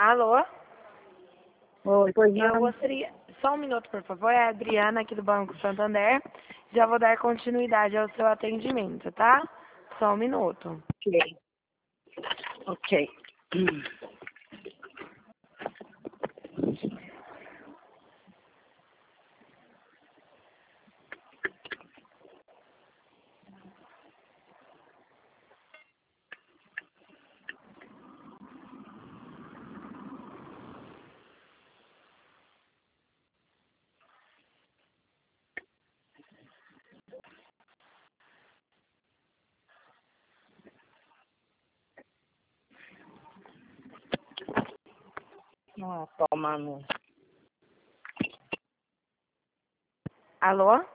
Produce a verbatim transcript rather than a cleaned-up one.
Alô? Oi, pois Eu não. gostaria... Só um minuto, por favor. É a Adriana, aqui do Banco Santander. Já vou dar continuidade ao seu atendimento, tá? Só um minuto. Ok. Ok. Ah, toma, amor. Alô?